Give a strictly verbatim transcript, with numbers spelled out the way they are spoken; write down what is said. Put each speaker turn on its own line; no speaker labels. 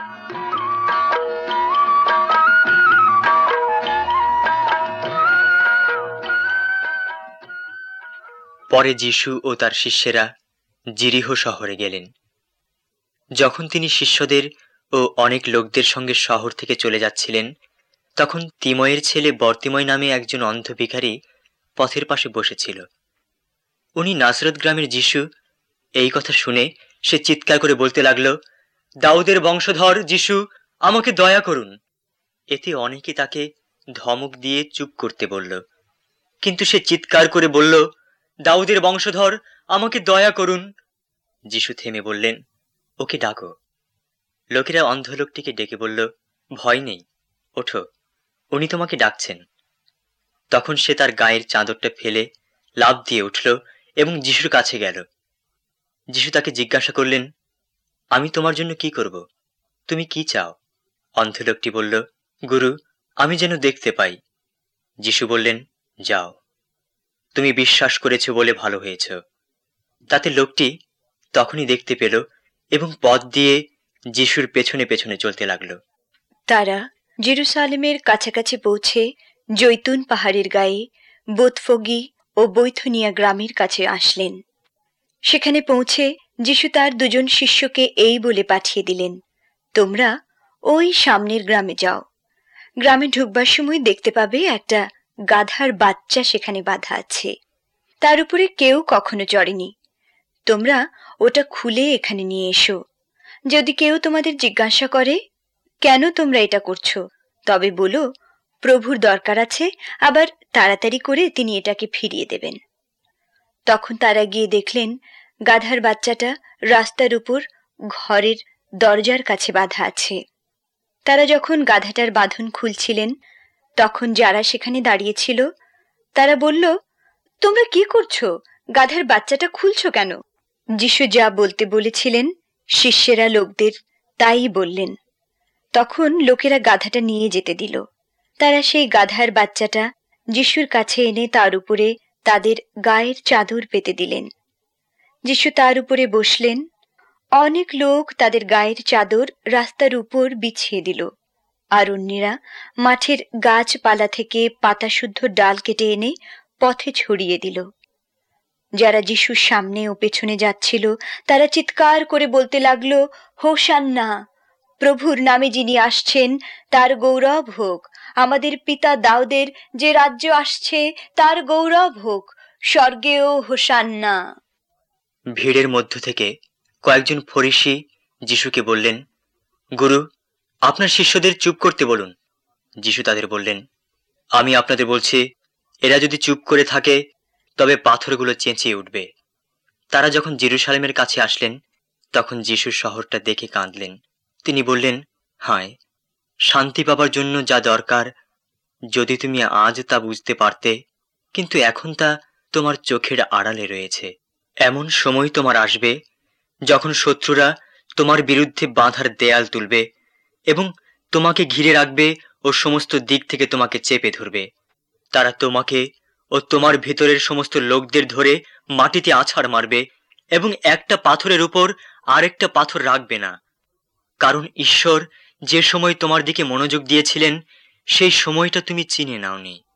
পরে যিশু ও তার শিষ্যেরা জিরিহ শহরে গেলেন। যখন তিনি শিষ্যদের ও অনেক লোকদের সঙ্গে শহর থেকে চলে যাচ্ছিলেন, তখন তিময়ের ছেলে বর্তিময় নামে একজন অন্ধ ভিখারি পথের পাশে বসেছিল। উনি নাসরত গ্রামের যিশু। এই কথা শুনে সে চিৎকার করে বলতে লাগলো, দাউদের বংশধর যিশু, আমাকে দয়া করুন। এতে অনেকে তাকে ধমক দিয়ে চুপ করতে বলল, কিন্তু সে চিৎকার করে বলল, দাউদের বংশধর, আমাকে দয়া করুন। যিশু থেমে বললেন, ওকে ডাকো। লোকেরা অন্ধ লোকটিকে ডেকে বলল, ভয় নেই, ওঠো, উনি তোমাকে ডাকছেন। তখন সে তার গায়ের চাদরটা ফেলে লাফ দিয়ে উঠল এবং যিশুর কাছে গেল। যিশু তাকে জিজ্ঞাসা করলেন, আমি তোমার জন্য কি করব? তুমি কি চাও? অন্ধ লোকটি বলল, গুরু, আমি যেন দেখতে পাই। যিশু বললেন, যাও, তুমি বিশ্বাস করেছ বলে ভালো হয়েছ। তাতে লোকটি তখনই দেখতে পেল এবং পথ দিয়ে যিশুর পেছনে পেছনে চলতে লাগল।
তারা জেরুসালেমের কাছাকাছি পৌঁছে জৈতুন পাহাড়ের গায়ে বোতফগি ও বৈথনিয়া গ্রামের কাছে আসলেন। সেখানে পৌঁছে যিশু তার দুজন শিষ্যকে এই বলে পাঠিয়ে দিলেন, তোমরা ওই সামনের গ্রামে যাও। গ্রামে ঢুকবার সময় দেখতে পাবে একটা গাধার বাচ্চা সেখানে বাঁধা আছে, তার উপরে কেউ কখনো চড়েনি। তোমরা ওটা খুলে এখানে নিয়ে এসো। যদি কেউ তোমাদের জিজ্ঞাসা করে, কেন তোমরা এটা করছো, তবে বলো, প্রভুর দরকার আছে, আবার তাড়াতাড়ি করে তিনি এটাকে ফিরিয়ে দেবেন। তখন তারা গিয়ে দেখলেন গাধার বাচ্চাটা রাস্তার উপর ঘরের দরজার কাছে বাঁধা আছে। তারা যখন গাধাটার বাঁধন খুলছিলেন, তখন যারা সেখানে দাঁড়িয়েছিল তারা বলল, তোমরা কি করছো? গাধার বাচ্চাটা খুলছো কেন? যিশু যা বলতে বলেছিলেন শিষ্যেরা লোকদের তাই বললেন। তখন লোকেরা গাধাটা নিয়ে যেতে দিল। তারা সেই গাধার বাচ্চাটা যিশুর কাছে এনে তার উপরে তাদের গায়ের চাদর পেতে দিলেন। যিশু তার উপরে বসলেন। অনেক লোক তাদের গায়ের চাদর রাস্তার উপর বিছিয়ে দিল, আর অন্যেরা মাঠের গাছপালা থেকে পাতাশুদ্ধ ডাল কেটে এনে পথে ছড়িয়ে দিল। যারা যিশুর সামনে ও পেছনে যাচ্ছিল তারা চিৎকার করে বলতে লাগলো, হোসান্না, প্রভুর নামে যিনি আসছেন তার গৌরব হোক। আমাদের পিতা দাউদের যে রাজ্য আসছে তার গৌরব হোক। স্বর্গেও হোসান্না।
ভিড়ের মধ্য থেকে কয়েকজন ফরিসি যিশুকে বললেন, গুরু, আপনার শিষ্যদের চুপ করতে বলুন। যিশু তাদের বললেন, আমি আপনাদের বলছি, এরা যদি চুপ করে থাকে তবে পাথরগুলো চেঁচিয়ে উঠবে। তারা যখন জেরুসালেমের কাছে আসলেন, তখন যিশু শহরটা দেখে কাঁদলেন। তিনি বললেন, হায়, শান্তি পাবার জন্য যা দরকার, যদি তুমি আজ তা বুঝতে পারতে, কিন্তু এখন তা তোমার চোখের আড়ালে রয়েছে। এমন সময় তোমার আসবে যখন শত্রুরা তোমার বিরুদ্ধে বাঁধার দেয়াল তুলবে এবং তোমাকে ঘিরে রাখবে ও সমস্ত দিক থেকে তোমাকে চেপে ধরবে। তারা তোমাকে ও তোমার ভেতরের সমস্ত লোকদের ধরে মাটিতে আছাড় মারবে এবং একটা পাথরের উপর আরেকটা পাথর রাখবে না, কারণ ঈশ্বর যে সময় তোমার দিকে মনোযোগ দিয়েছিলেন সেই সময়টা তুমি চিনে নাওনি।